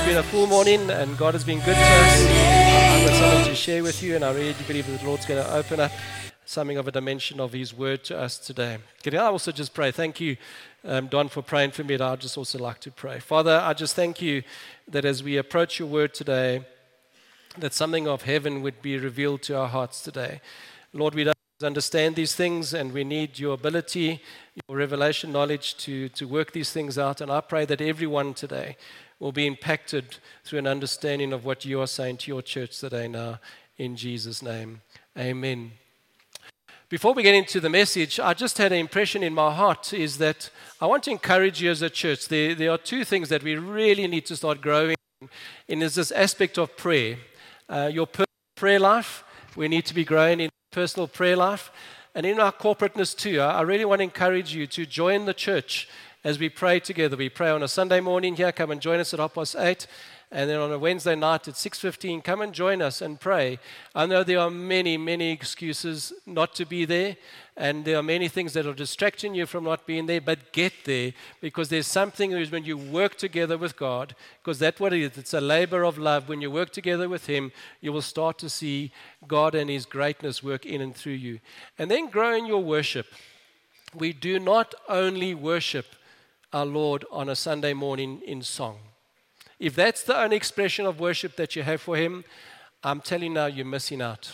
been a full morning and God has been good to us. I've got something to share with you, and I really believe that the Lord's going to open up something of a dimension of His Word to us today. Can I also just pray? Thank you, Don, for praying for me. And I'd just also like to pray. Father, I just thank you that as we approach your Word today, that something of heaven would be revealed to our hearts today. Lord, we don't understand these things, and we need your ability, your revelation knowledge to work these things out. And I pray that everyone today will be impacted through an understanding of what you are saying to your church today now, in Jesus' name. Amen. Before we get into the message, I just had an impression in my heart is that I want to encourage you as a church. There are two things that we really need to start growing in. Is this aspect of prayer. Your personal prayer life, we need to be growing in personal prayer life. And in our corporateness too, I really want to encourage you to join the church as we pray together. We pray on a Sunday morning here. Come and join us at 8:30. And then on a Wednesday night at 6:15, come and join us and pray. I know there are many, many excuses not to be there. And there are many things that are distracting you from not being there. But get there, because there's something is when you work together with God, because that's what it is. It's a labor of love. When you work together with Him, you will start to see God and His greatness work in and through you. And then grow in your worship. We do not only worship our Lord on a Sunday morning in song. If that's the only expression of worship that you have for Him, I'm telling you now, you're missing out.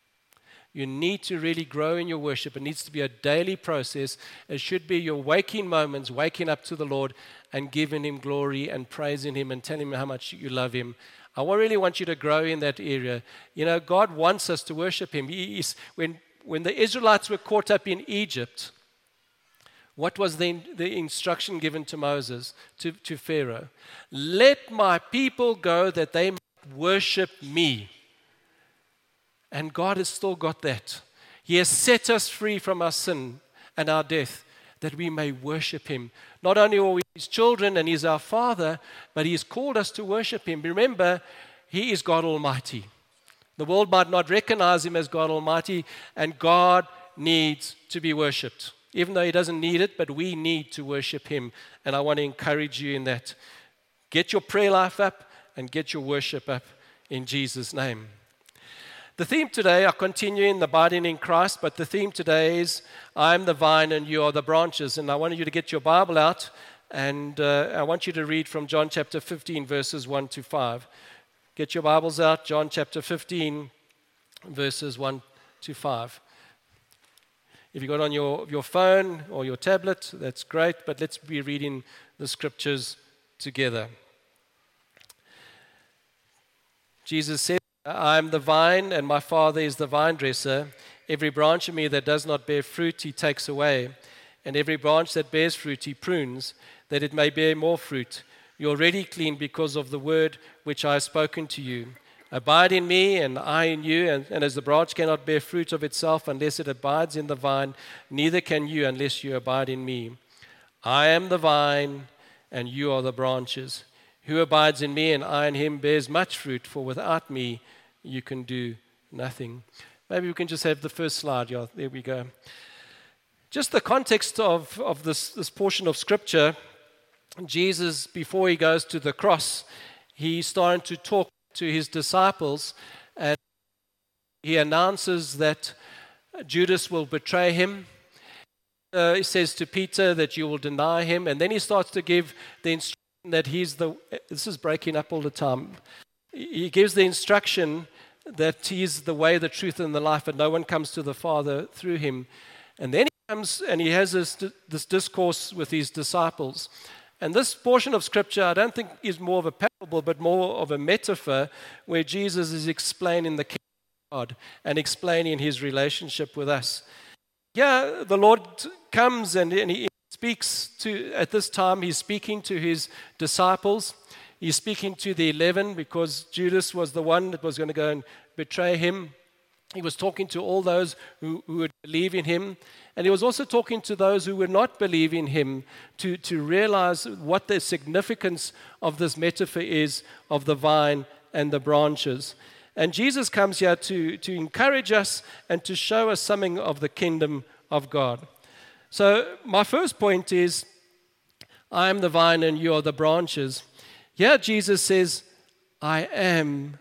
You need to really grow in your worship. It needs to be a daily process. It should be your waking moments, waking up to the Lord and giving Him glory and praising Him and telling Him how much you love Him. I really want you to grow in that area. You know, God wants us to worship Him. When the Israelites were caught up in Egypt, what was the instruction given to Moses, to Pharaoh? Let my people go that they might worship me. And God has still got that. He has set us free from our sin and our death, that we may worship Him. Not only are we His children and He's our Father, but He has called us to worship Him. Remember, He is God Almighty. The world might not recognize Him as God Almighty, and God needs to be worshipped. Even though He doesn't need it, but we need to worship Him. And I want to encourage you in that. Get your prayer life up and get your worship up in Jesus' name. The theme today, I continue in abiding in Christ, but the theme today is, I am the vine and you are the branches. And I want you to get your Bible out, and I want you to read from John chapter 15, verses 1 to 5. Get your Bibles out, John chapter 15, verses 1 to 5. If you got on your phone or your tablet, that's great, but let's be reading the scriptures together. Jesus said, I am the vine, and my Father is the vine dresser. Every branch in me that does not bear fruit, He takes away. And every branch that bears fruit, He prunes, that it may bear more fruit. You are already clean because of the word which I have spoken to you. Abide in me, and I in you, and as the branch cannot bear fruit of itself unless it abides in the vine, neither can you unless you abide in me. I am the vine, and you are the branches. Who abides in me and I in him bears much fruit, for without me you can do nothing. Maybe we can just have the first slide. Yeah, there we go. Just the context of this portion of Scripture, Jesus, before He goes to the cross, He's starting to talk to His disciples, and He announces that Judas will betray Him. He says to Peter that you will deny Him, and then He starts to give the instruction that this is breaking up all the time. He gives the instruction that He's the way, the truth, and the life, and no one comes to the Father through Him. And then He comes and He has this discourse with His disciples. And this portion of Scripture, I don't think is more of a parable, but more of a metaphor, where Jesus is explaining the kingdom of God and explaining His relationship with us. Yeah, the Lord comes and He speaks at this time, He's speaking to His disciples. He's speaking to the 11 because Judas was the one that was going to go and betray Him. He was talking to all those who would believe in Him. And He was also talking to those who would not believe in Him to realize what the significance of this metaphor is of the vine and the branches. And Jesus comes here to encourage us and to show us something of the kingdom of God. So my first point is, I am the vine and you are the branches. Here Jesus says, I am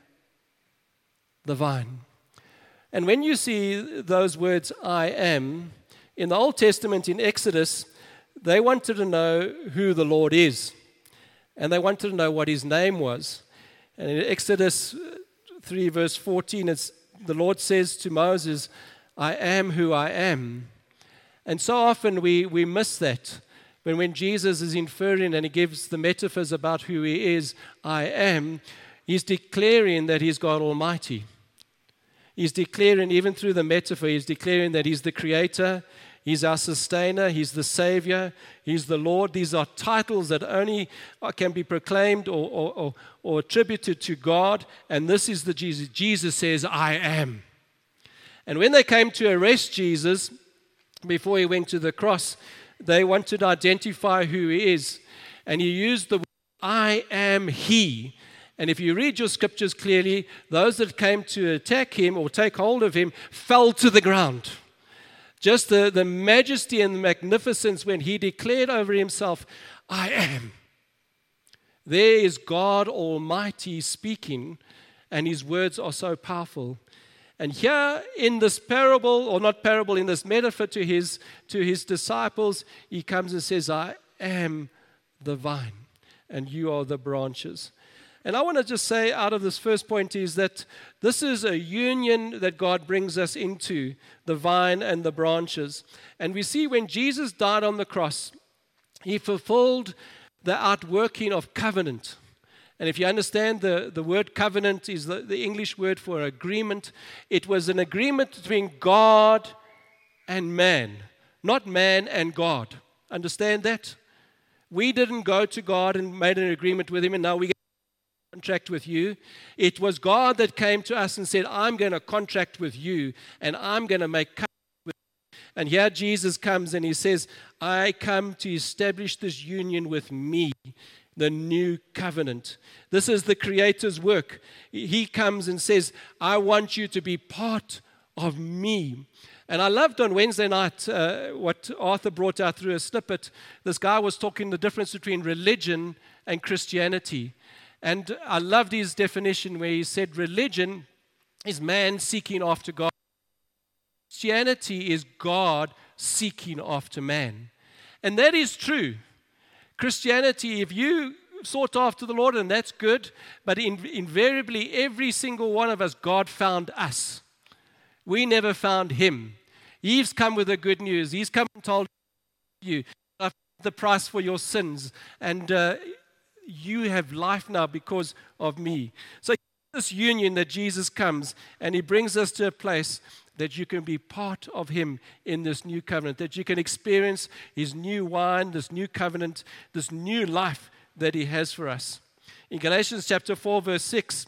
the vine. And when you see those words, I am, in the Old Testament, in Exodus, they wanted to know who the Lord is. And they wanted to know what his name was. And in Exodus 3, verse 14, the Lord says to Moses, I am who I am. And so often we miss that. When Jesus is inferring and he gives the metaphors about who he is, I am, he's declaring that he's God Almighty. He's declaring, even through the metaphor, he's declaring that he's the creator, he's our sustainer, he's the savior, he's the Lord. These are titles that only can be proclaimed or attributed to God, and this is the Jesus. Jesus says, I am. And when they came to arrest Jesus, before he went to the cross, they wanted to identify who he is. And he used the word, I am he. And if you read your scriptures clearly, those that came to attack him or take hold of him fell to the ground. Just the majesty and the magnificence when he declared over himself, I am. There is God Almighty speaking, and his words are so powerful. And here in this parable, or not parable, in this metaphor to his disciples, he comes and says, I am the vine, and you are the branches. And I want to just say out of this first point is that this is a union that God brings us into, the vine and the branches. And we see when Jesus died on the cross, he fulfilled the outworking of covenant. And if you understand, the word covenant is the English word for agreement. It was an agreement between God and man, not man and God. Understand that? We didn't go to God and made an agreement with him, and now we get a contract with you. It was God that came to us and said, I'm going to contract with you, and I'm going to make covenant with you. And here Jesus comes and he says, I come to establish this union with me, the new covenant. This is the Creator's work. He comes and says, I want you to be part of me. And I loved on Wednesday night what Arthur brought out through a snippet. This guy was talking the difference between religion and Christianity. And I loved his definition where he said religion is man seeking after God. Christianity is God seeking after man. And that is true. Christianity, if you sought after the Lord, and that's good, but invariably every single one of us, God found us. We never found him. He's come with the good news. He's come and told you, I've paid the price for your sins, and you have life now because of me. So this union that Jesus comes, and he brings us to a place that you can be part of him in this new covenant, that you can experience his new wine, this new covenant, this new life that he has for us. In Galatians chapter 4, verse 6,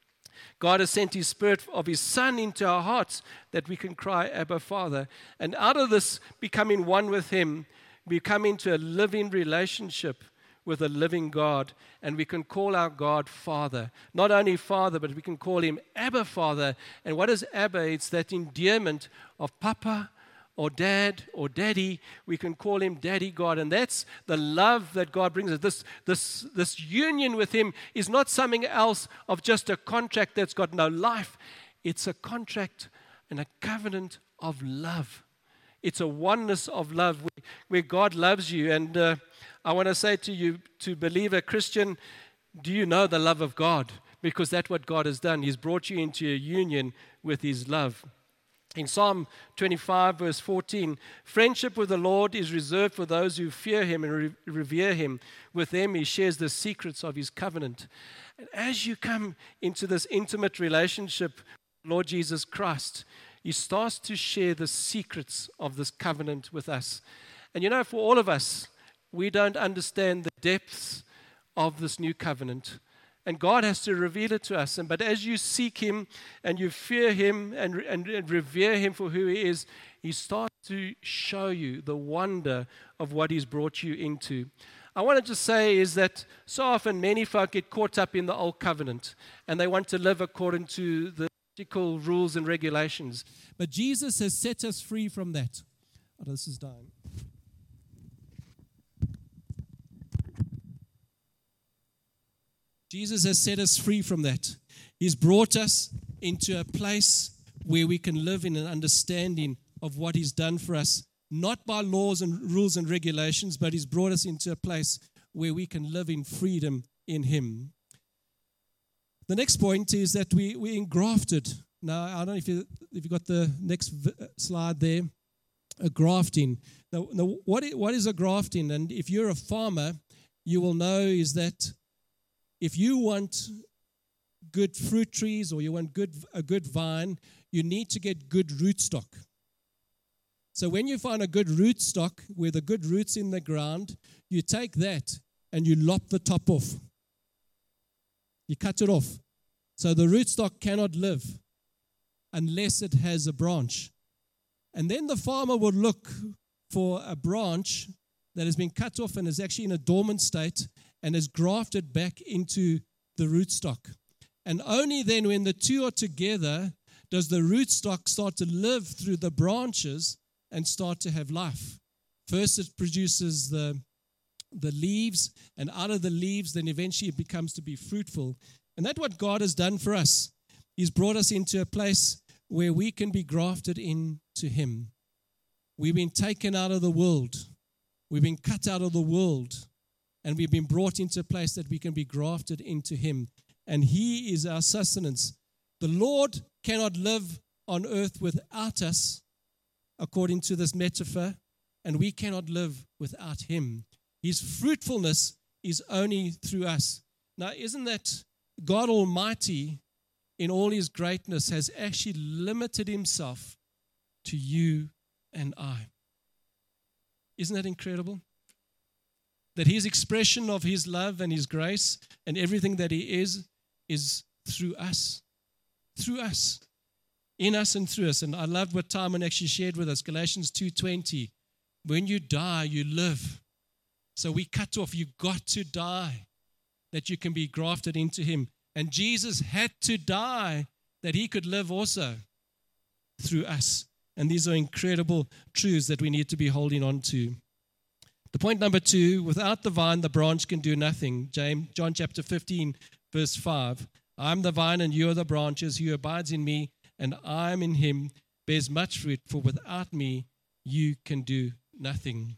God has sent his Spirit of his Son into our hearts that we can cry, Abba, Father. And out of this becoming one with him, we come into a living relationship with a living God, and we can call our God Father. Not only Father, but we can call him Abba, Father. And what is Abba? It's that endearment of Papa or Dad or Daddy. We can call him Daddy God, and that's the love that God brings us. This union with him is not something else of just a contract that's got no life. It's a contract and a covenant of love. It's a oneness of love where God loves you. And I want to say to you, to believer Christian, do you know the love of God? Because that's what God has done. He's brought you into a union with his love. In Psalm 25, verse 14, friendship with the Lord is reserved for those who fear him and revere him. With them, he shares the secrets of his covenant. And as you come into this intimate relationship with Lord Jesus Christ, he starts to share the secrets of this covenant with us. And you know, for all of us, we don't understand the depths of this new covenant. And God has to reveal it to us. But as you seek him and you fear him and revere him for who he is, he starts to show you the wonder of what he's brought you into. I want to just say is that so often many folk get caught up in the old covenant and they want to live according to the practical rules and regulations. But Jesus has set us free from that. Oh, this is dying. Jesus has set us free from that. He's brought us into a place where we can live in an understanding of what He's done for us, not by laws and rules and regulations, but He's brought us into a place where we can live in freedom in Him. The next point is that we're engrafted. Now, I don't know if you got the next slide there. A grafting. Now what is a grafting? And if you're a farmer, you will know is that if you want good fruit trees or you want a good vine, you need to get good rootstock. So when you find a good rootstock with a good roots in the ground, you take that and you lop the top off. You cut it off. So the rootstock cannot live unless it has a branch. And then the farmer will look for a branch that has been cut off and is actually in a dormant state and is grafted back into the rootstock. And only then when the two are together does the rootstock start to live through the branches and start to have life. First it produces the leaves, and out of the leaves then eventually it becomes to be fruitful. And that's what God has done for us. He's brought us into a place where we can be grafted into Him. We've been taken out of the world. We've been cut out of the world. And we've been brought into a place that we can be grafted into Him. And He is our sustenance. The Lord cannot live on earth without us, according to this metaphor, and we cannot live without Him. His fruitfulness is only through us. Now, isn't that God Almighty, in all His greatness, has actually limited Himself to you and I? Isn't that incredible? That His expression of His love and His grace and everything that He is through us. Through us. In us and through us. And I loved what Timon actually shared with us, Galatians 2:20. When you die, you live. So we cut off, you got to die that you can be grafted into Him. And Jesus had to die that He could live also through us. And these are incredible truths that we need to be holding on to. The point number 2, without the vine, the branch can do nothing. John chapter 15, verse 5. I'm the vine and you are the branches. He who abides in me and I am in him bears much fruit, for without me you can do nothing.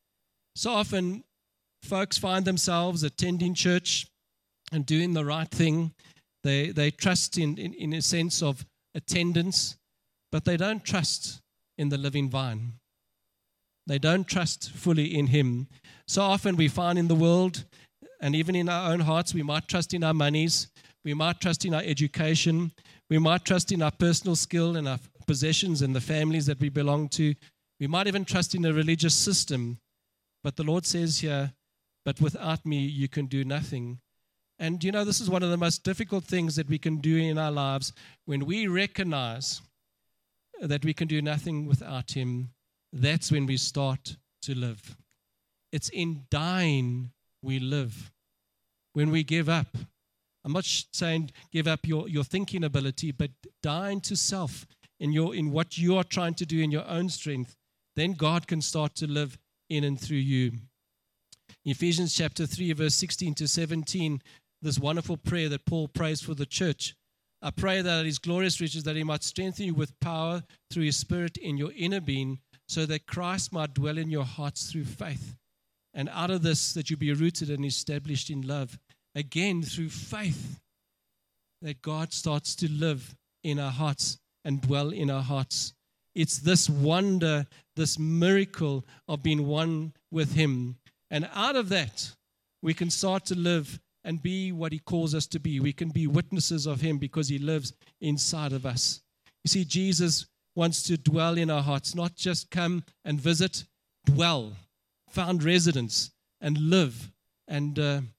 So often folks find themselves attending church and doing the right thing. They trust in a sense of attendance, but they don't trust in the living vine. They don't trust fully in Him. So often we find in the world, and even in our own hearts, we might trust in our monies, we might trust in our education, we might trust in our personal skill and our possessions and the families that we belong to. We might even trust in a religious system. But the Lord says here, but without me you can do nothing. And you know, this is one of the most difficult things that we can do in our lives when we recognize that we can do nothing without Him. That's when we start to live. It's in dying we live. When we give up. I'm not saying give up your thinking ability, but dying to self in what you are trying to do in your own strength. Then God can start to live in and through you. Ephesians chapter 3, verse 16 to 17, this wonderful prayer that Paul prays for the church. I pray that His glorious riches, that He might strengthen you with power through His Spirit in your inner being, so that Christ might dwell in your hearts through faith. And out of this, that you be rooted and established in love. Again, through faith, that God starts to live in our hearts and dwell in our hearts. It's this wonder, this miracle of being one with Him. And out of that, we can start to live and be what He calls us to be. We can be witnesses of Him because He lives inside of us. You see, Jesus wants to dwell in our hearts, not just come and visit, dwell, found residence, and live. And,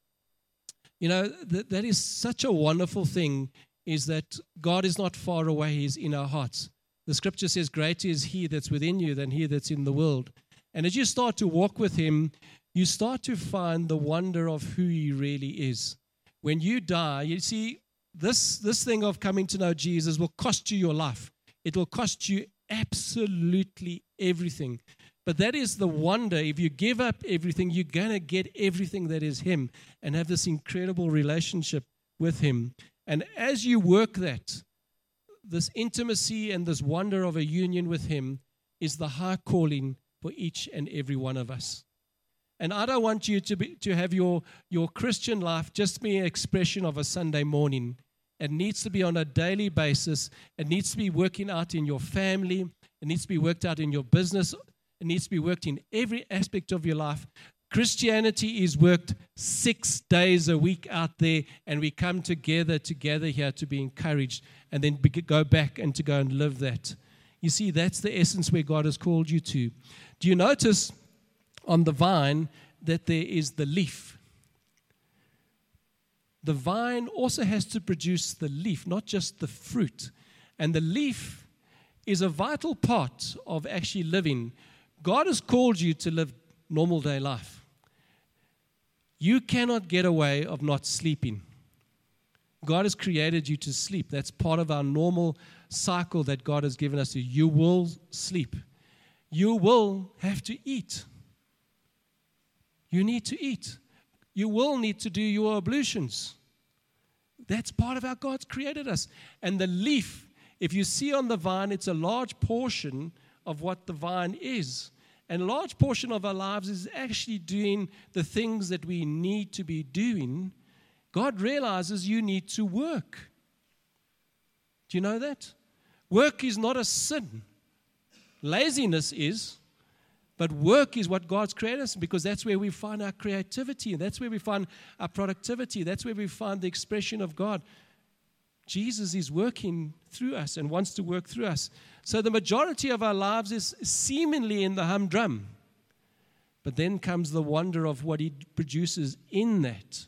that is such a wonderful thing, is that God is not far away. He's in our hearts. The scripture says, greater is He that's within you than he that's in the world. And as you start to walk with Him, you start to find the wonder of who He really is. When you die, you see, this thing of coming to know Jesus will cost you your life. It will cost you absolutely everything. But that is the wonder. If you give up everything, you're going to get everything that is Him and have this incredible relationship with Him. And as you work that, this intimacy and this wonder of a union with Him is the high calling for each and every one of us. And I don't want you to have your Christian life just be an expression of a Sunday morning. It needs to be on a daily basis. It needs to be working out in your family. It needs to be worked out in your business. It needs to be worked in every aspect of your life. Christianity is worked 6 days a week out there, and we come together here to be encouraged and then go back and to go and live that. You see, that's the essence where God has called you to. Do you notice on the vine that there is the leaf? The vine also has to produce the leaf, not just the fruit. And the leaf is a vital part of actually living. God has called you to live normal day life. You cannot get away of not sleeping. God has created you to sleep. That's part of our normal cycle that God has given us. You will sleep. You will have to eat. You need to eat. You will need to do your ablutions. That's part of how God's created us. And the leaf, if you see on the vine, it's a large portion of what the vine is. And a large portion of our lives is actually doing the things that we need to be doing. God realizes you need to work. Do you know that? Work is not a sin. Laziness is. But work is what God's created us, because that's where we find our creativity. That's where we find our productivity. That's where we find the expression of God. Jesus is working through us and wants to work through us. So the majority of our lives is seemingly in the humdrum. But then comes the wonder of what He produces in that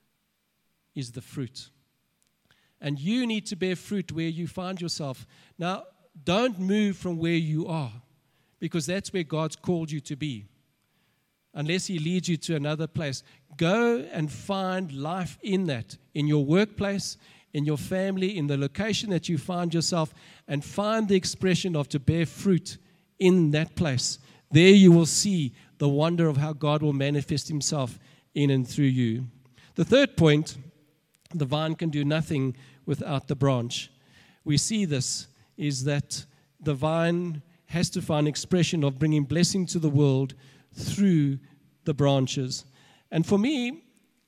is the fruit. And you need to bear fruit where you find yourself. Now, don't move from where you are, because that's where God's called you to be. Unless He leads you to another place. Go and find life in that, in your workplace, in your family, in the location that you find yourself, and find the expression of to bear fruit in that place. There you will see the wonder of how God will manifest Himself in and through you. The third point, the vine can do nothing without the branch. We see this, is that the vine has to find expression of bringing blessing to the world through the branches. And for me,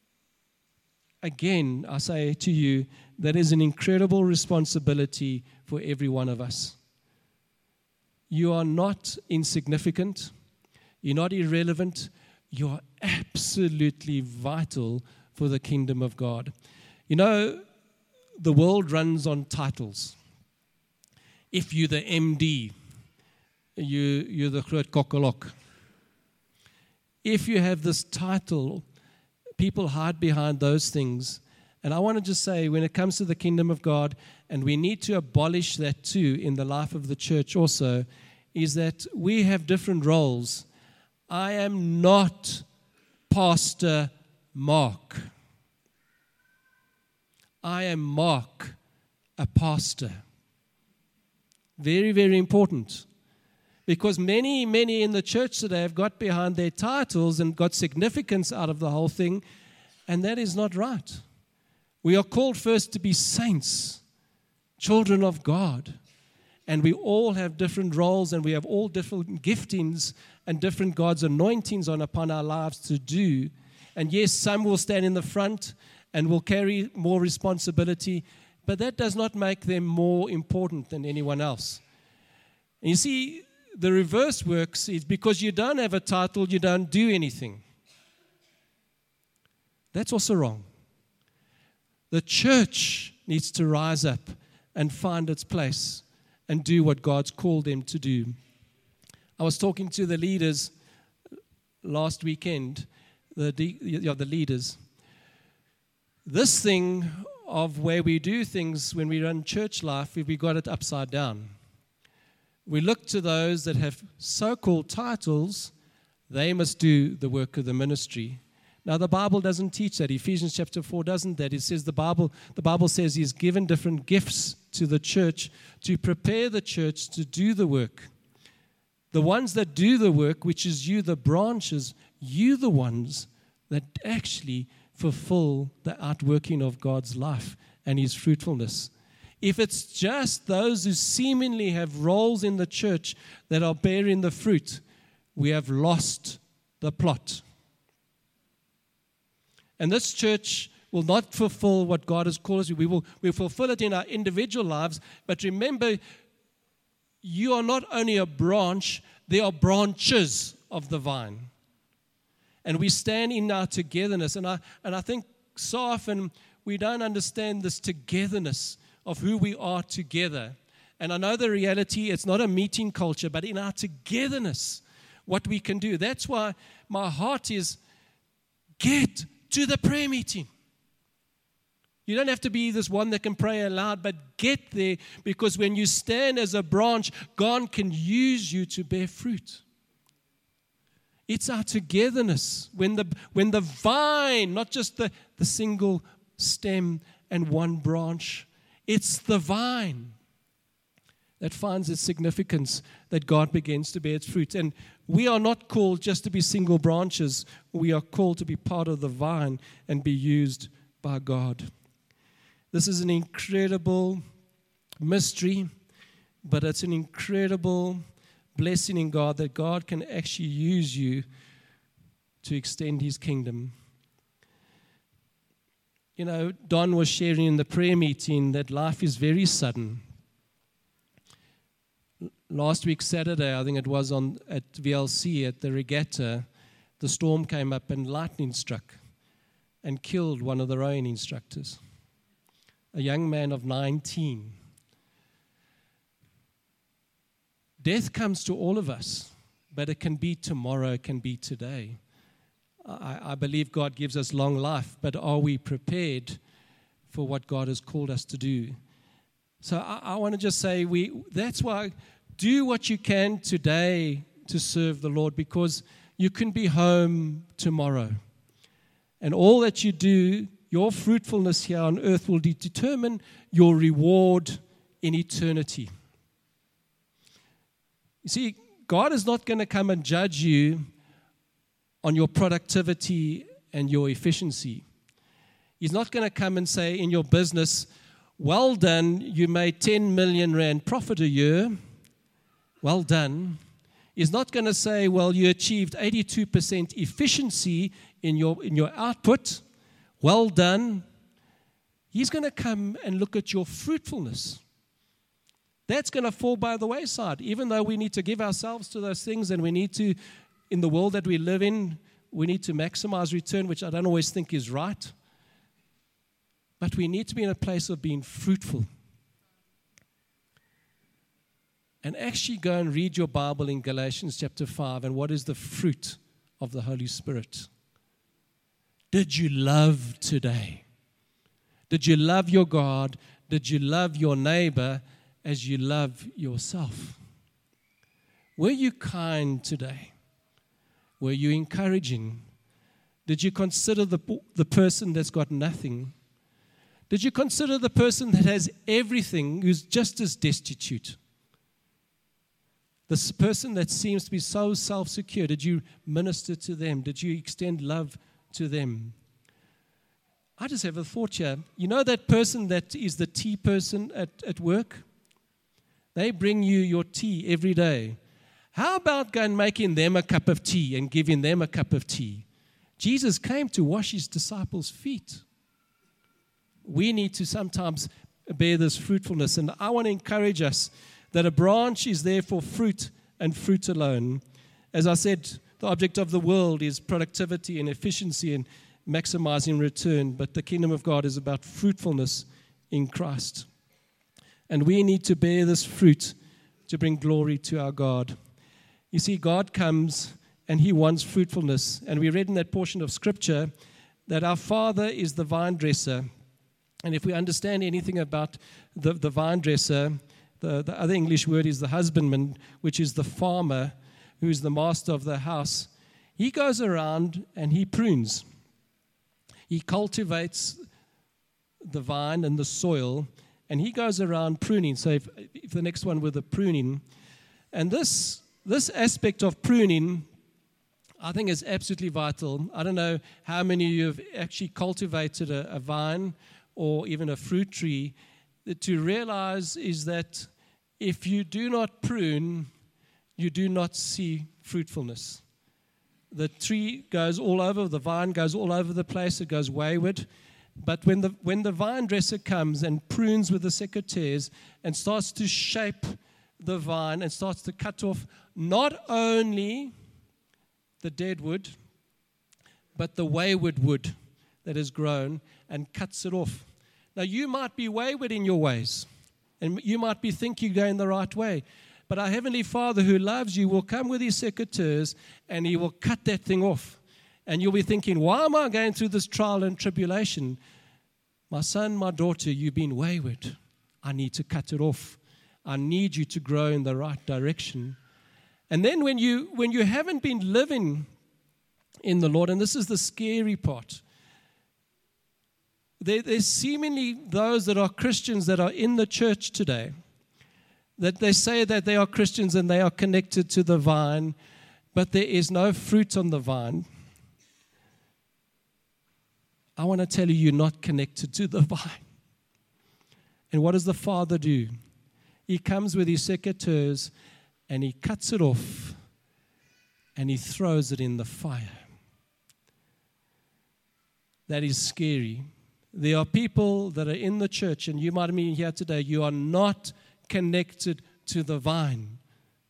again, I say to you, that is an incredible responsibility for every one of us. You are not insignificant. You're not irrelevant. You are absolutely vital for the kingdom of God. You know, the world runs on titles. If you're the MD, you're the groot kokkelok. If you have this title, people hide behind those things. And I want to just say, when it comes to the kingdom of God, and we need to abolish that too in the life of the church also, is that we have different roles. I am not Pastor Mark. I am Mark, a pastor. Very, very important. Because many in the church today have got behind their titles and got significance out of the whole thing, and that is not right. We are called first to be saints, children of God, and we all have different roles, and we have all different giftings and different God's anointings upon our lives to do. And yes, some will stand in the front and will carry more responsibility, but that does not make them more important than anyone else. And you see, the reverse works is because you don't have a title, you don't do anything. That's also wrong. The church needs to rise up and find its place and do what God's called them to do. I was talking to the leaders last weekend, the leaders. This thing of where we do things when we run church life, we got it upside down. We look to those that have so-called titles, they must do the work of the ministry. Now, the Bible doesn't teach that. Ephesians chapter 4 doesn't that. It says the Bible says He's given different gifts to the church to prepare the church to do the work. The ones that do the work, which is you, the branches, you the ones that actually fulfill the outworking of God's life and His fruitfulness. If it's just those who seemingly have roles in the church that are bearing the fruit, we have lost the plot. And this church will not fulfill what God has called us to. We'll fulfill it in our individual lives, but remember, you are not only a branch, there are branches of the vine. And we stand in our togetherness. And I think so often we don't understand this togetherness of who we are together. And I know the reality, it's not a meeting culture, but in our togetherness, what we can do. That's why my heart is, get to the prayer meeting. You don't have to be this one that can pray aloud, but get there, because when you stand as a branch, God can use you to bear fruit. It's our togetherness. When the vine, not just the single stem and one branch, it's the vine that finds its significance, that God begins to bear its fruit. And we are not called just to be single branches. We are called to be part of the vine and be used by God. This is an incredible mystery, but it's an incredible blessing in God that God can actually use you to extend His kingdom. You know, Don was sharing in the prayer meeting that life is very sudden. Last week, Saturday, I think it was at VLC at the regatta, the storm came up and lightning struck and killed one of the rowing instructors, a young man of 19. Death comes to all of us, but it can be tomorrow, it can be today. I believe God gives us long life, but are we prepared for what God has called us to do? So I want to just say, that's why do what you can today to serve the Lord, because you can be home tomorrow. And all that you do, your fruitfulness here on earth will determine your reward in eternity. You see, God is not going to come and judge you on your productivity and your efficiency. He's not going to come and say in your business, well done, you made 10 million rand profit a year. Well done. He's not going to say, well, you achieved 82% efficiency in your output. Well done. He's going to come and look at your fruitfulness. That's going to fall by the wayside, even though we need to give ourselves to those things, and we need to, in the world that we live in, we need to maximize return, which I don't always think is right. But we need to be in a place of being fruitful. And actually go and read your Bible in Galatians chapter 5, and what is the fruit of the Holy Spirit? Did you love today? Did you love your God? Did you love your neighbor as you love yourself? Were you kind today? Were you encouraging? Did you consider the person that's got nothing? Did you consider the person that has everything, who's just as destitute? This person that seems to be so self-secure, did you minister to them? Did you extend love to them? I just have a thought here. You know that person that is the tea person at work? They bring you your tea every day. How about going and making them a cup of tea and giving them a cup of tea? Jesus came to wash His disciples' feet. We need to sometimes bear this fruitfulness. And I want to encourage us that a branch is there for fruit and fruit alone. As I said, the object of the world is productivity and efficiency and maximizing return, but the kingdom of God is about fruitfulness in Christ. And we need to bear this fruit to bring glory to our God. You see, God comes and He wants fruitfulness. And we read in that portion of Scripture that our Father is the vine dresser. And if we understand anything about the vine dresser, the other English word is the husbandman, which is the farmer who is the master of the house. He goes around and he prunes. He cultivates the vine and the soil, and he goes around pruning. So if the next one with the pruning, and this this aspect of pruning, I think, is absolutely vital. I don't know how many of you have actually cultivated a vine or even a fruit tree. To realize is that if you do not prune, you do not see fruitfulness. The tree goes all over, the vine goes all over the place, it goes wayward. But when the vine dresser comes and prunes with the secateurs and starts to shape the vine and starts to cut off not only the dead wood, but the wayward wood that has grown, and cuts it off. Now, you might be wayward in your ways, and you might be thinking you're going the right way. But our Heavenly Father who loves you will come with His secateurs, and He will cut that thing off. And you'll be thinking, why am I going through this trial and tribulation? My son, my daughter, you've been wayward. I need to cut it off. I need you to grow in the right direction. And then when you haven't been living in the Lord, and this is the scary part, there's seemingly those that are Christians that are in the church today, that they say that they are Christians and they are connected to the vine, but there is no fruit on the vine. I want to tell you, you're not connected to the vine. And what does the Father do? He comes with His secateurs and He cuts it off and He throws it in the fire. That is scary. There are people that are in the church, and you might be here today, you are not connected to the vine.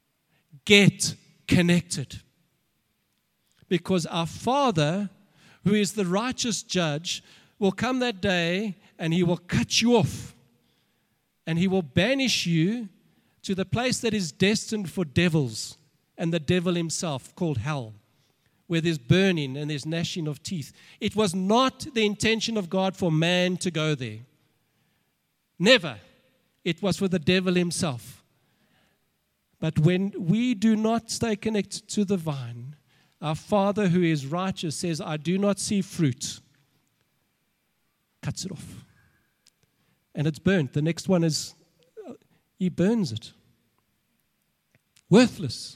Get connected. Because our Father, who is the righteous judge, will come that day and He will cut you off. And He will banish you to the place that is destined for devils and the devil himself, called hell, where there's burning and there's gnashing of teeth. It was not the intention of God for man to go there. Never. It was for the devil himself. But when we do not stay connected to the vine, our Father who is righteous says, I do not see fruit. Cuts it off. And it's burnt. The next one is, He burns it. Worthless.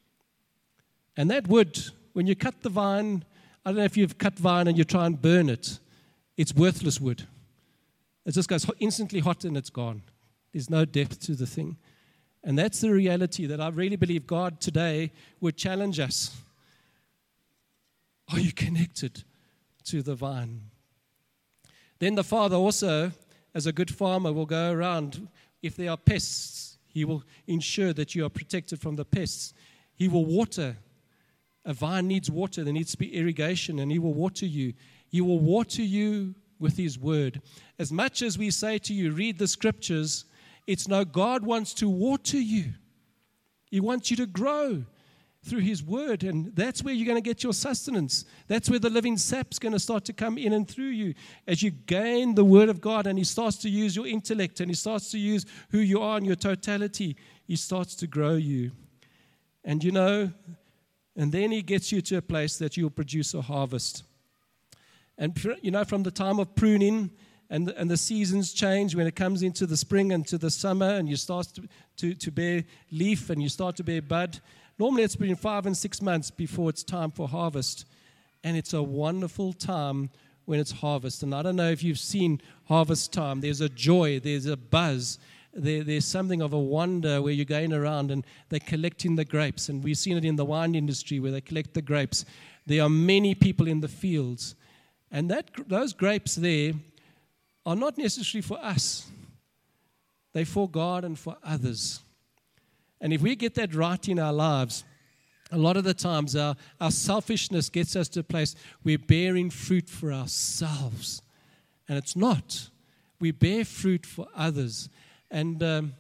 And that wood, when you cut the vine, I don't know if you've cut vine and you try and burn it, it's worthless wood. It just goes instantly hot and it's gone. There's no depth to the thing. And that's the reality that I really believe God today would challenge us. Are you connected to the vine? Then the Father also, as a good farmer, will go around. If there are pests, He will ensure that you are protected from the pests. He will water. A vine needs water. There needs to be irrigation, and He will water you. He will water you with His word. As much as we say to you, read the scriptures, it's no, God wants to water you. He wants you to grow through His word, and that's where you're going to get your sustenance. That's where the living sap's going to start to come in and through you. As you gain the word of God and He starts to use your intellect and He starts to use who you are in your totality, He starts to grow you. And and then He gets you to a place that you'll produce a harvest. And from the time of pruning and the seasons change when it comes into the spring and to the summer, and you start to bear leaf and you start to bear bud. Normally it's between 5 and 6 months before it's time for harvest. And it's a wonderful time when it's harvest. And I don't know if you've seen harvest time. There's a joy, there's a buzz. There's something of a wonder where you're going around and they're collecting the grapes. And we've seen it in the wine industry where they collect the grapes. There are many people in the fields. And those grapes there are not necessarily for us. They're for God and for others. And if we get that right in our lives, a lot of the times our selfishness gets us to a place we're bearing fruit for ourselves. And it's not. We bear fruit for others. And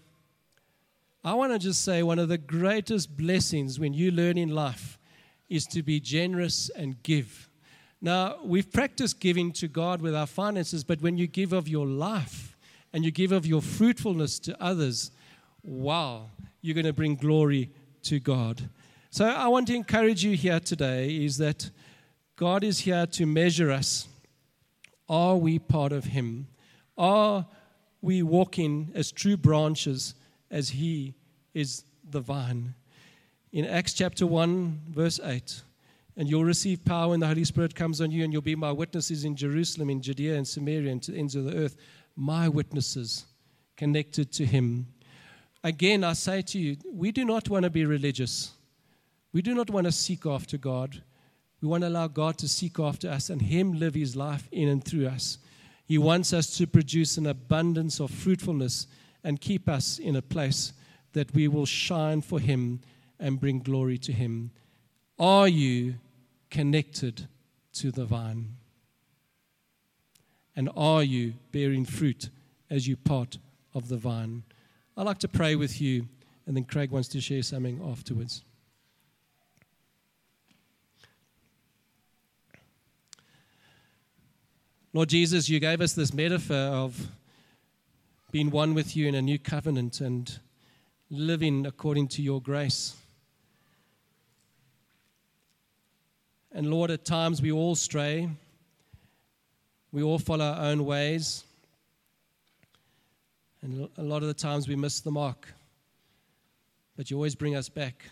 I want to just say one of the greatest blessings when you learn in life is to be generous and give. Now, we've practiced giving to God with our finances, but when you give of your life and you give of your fruitfulness to others, wow, you're going to bring glory to God. So I want to encourage you here today is that God is here to measure us. Are we part of Him? Are we walking as true branches as He is the vine? in Acts chapter 1, verse 8. And you'll receive power when the Holy Spirit comes on you, and you'll be my witnesses in Jerusalem, in Judea, and Samaria, and to the ends of the earth. My witnesses connected to him. Again, I say to you, we do not want to be religious. We do not want to seek after God. We want to allow God to seek after us and him live his life in and through us. He wants us to produce an abundance of fruitfulness and keep us in a place that we will shine for him and bring glory to him. Are you connected to the vine? And are you bearing fruit as you part of the vine? I'd like to pray with you, and then Craig wants to share something afterwards. Lord Jesus, you gave us this metaphor of being one with you in a new covenant and living according to your grace. And Lord, at times we all stray. We all follow our own ways. And a lot of the times we miss the mark. But you always bring us back.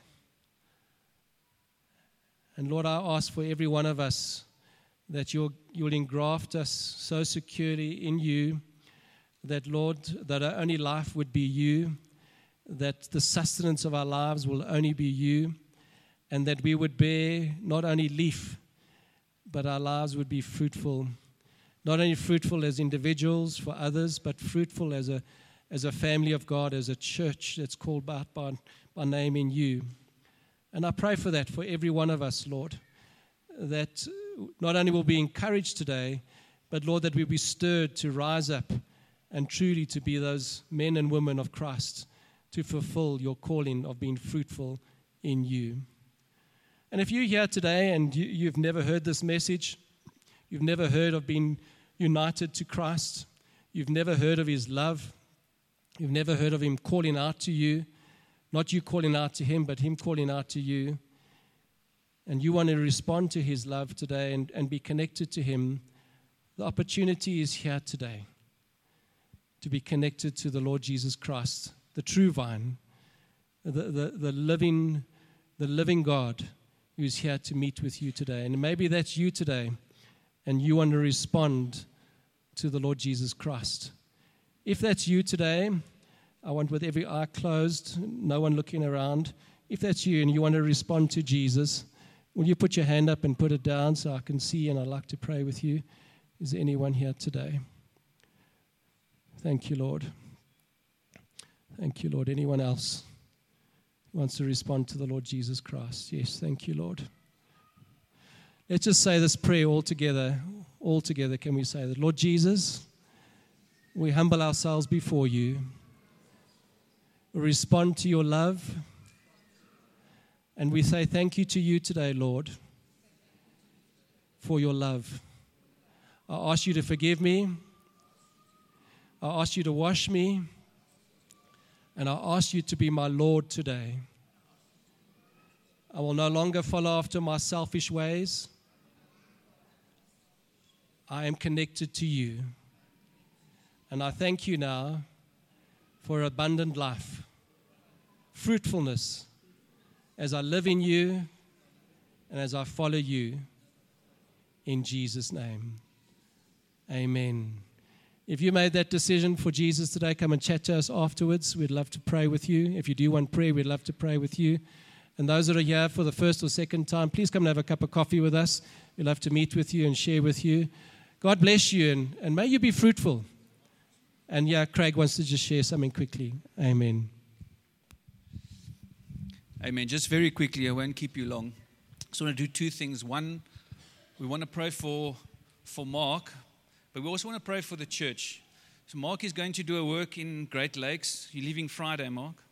And Lord, I ask for every one of us that you'll engraft us so securely in you that, Lord, that our only life would be you, that the sustenance of our lives will only be you, and that we would bear not only leaf, but our lives would be fruitful. Not only fruitful as individuals for others, but fruitful as a family of God, as a church that's called by name in you. And I pray for that for every one of us, Lord, that not only will be encouraged today, but Lord, that we'll be stirred to rise up and truly to be those men and women of Christ, to fulfill your calling of being fruitful in you. And if you're here today and you've never heard this message, you've never heard of being united to Christ, you've never heard of his love, you've never heard of him calling out to you, not you calling out to him, but him calling out to you, and you want to respond to his love today and be connected to him, the opportunity is here today to be connected to the Lord Jesus Christ, the true vine, the living God who's here to meet with you today. And maybe that's you today, and you want to respond to the Lord Jesus Christ. If that's you today, I want with every eye closed, no one looking around. If that's you and you want to respond to Jesus, will you put your hand up and put it down so I can see, and I'd like to pray with you. Is there anyone here today? Thank you, Lord. Thank you, Lord. Anyone else who wants to respond to the Lord Jesus Christ? Yes, thank you, Lord. Let's just say this prayer all together. All together, can we say that? Lord Jesus, we humble ourselves before you. We respond to your love. And we say thank you to you today, Lord, for your love. I ask you to forgive me. I ask you to wash me. And I ask you to be my Lord today. I will no longer follow after my selfish ways. I am connected to you. And I thank you now for abundant life, fruitfulness, as I live in you and as I follow you. In Jesus' name, amen. If you made that decision for Jesus today, come and chat to us afterwards. We'd love to pray with you. If you do want prayer, we'd love to pray with you. And those that are here for the first or second time, please come and have a cup of coffee with us. We'd love to meet with you and share with you. God bless you, and may you be fruitful. And yeah, Craig wants to just share something quickly. Amen. Amen. Just very quickly, I won't keep you long. I just want to do two things. One, we want to pray for Mark, but we also want to pray for the church. So Mark is going to do a work in Great Lakes. You're leaving Friday, Mark?